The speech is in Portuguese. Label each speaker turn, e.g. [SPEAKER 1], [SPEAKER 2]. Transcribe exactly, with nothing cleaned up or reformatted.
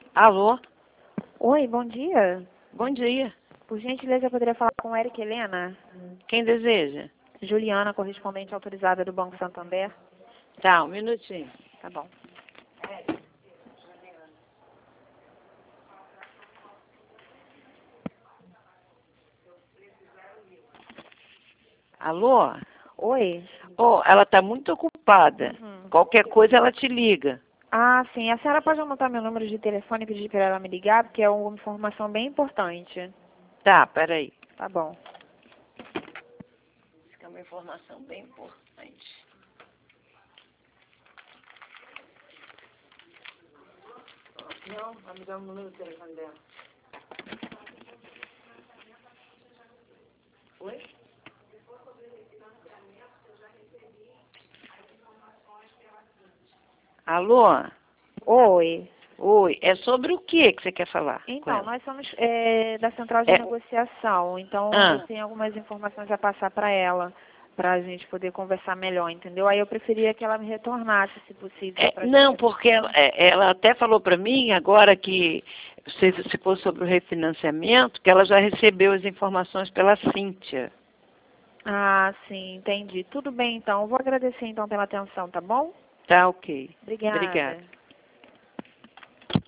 [SPEAKER 1] Alô?
[SPEAKER 2] Oi, bom dia.
[SPEAKER 1] Bom dia.
[SPEAKER 2] Por gentileza, eu poderia falar com Eric Helena?
[SPEAKER 1] Quem deseja?
[SPEAKER 2] Juliana, correspondente autorizada do Banco Santander.
[SPEAKER 1] Tá, um minutinho.
[SPEAKER 2] Tá bom.
[SPEAKER 1] Alô?
[SPEAKER 2] Oi.
[SPEAKER 1] Oh, ela está muito ocupada.
[SPEAKER 2] Uhum.
[SPEAKER 1] Qualquer coisa ela te liga.
[SPEAKER 2] Ah, sim. A senhora pode anotar meu número de telefone e pedir para ela me ligar, porque é uma informação bem importante.
[SPEAKER 1] Tá, peraí.
[SPEAKER 2] Tá bom.
[SPEAKER 1] Isso é uma informação bem importante. Não, vai me dar o número do telefone dela. Oi? Alô?
[SPEAKER 2] Oi.
[SPEAKER 1] Oi, é sobre o que que você quer falar com
[SPEAKER 2] Então,
[SPEAKER 1] ela?
[SPEAKER 2] nós somos é, da Central de
[SPEAKER 1] É,
[SPEAKER 2] Negociação, então eu
[SPEAKER 1] ah,
[SPEAKER 2] tenho algumas informações a passar para ela, para a gente poder conversar melhor, entendeu? Aí eu preferia que ela me retornasse, se possível,
[SPEAKER 1] é,
[SPEAKER 2] para a
[SPEAKER 1] não,
[SPEAKER 2] gente.
[SPEAKER 1] porque ela, é, ela até falou para mim agora que, se, se for sobre o refinanciamento, que ela já recebeu as informações pela Cíntia.
[SPEAKER 2] Ah, sim, entendi. Tudo bem, então. Eu vou agradecer, então, pela atenção, tá bom?
[SPEAKER 1] Tá, ok. Obrigada.
[SPEAKER 2] Obrigada.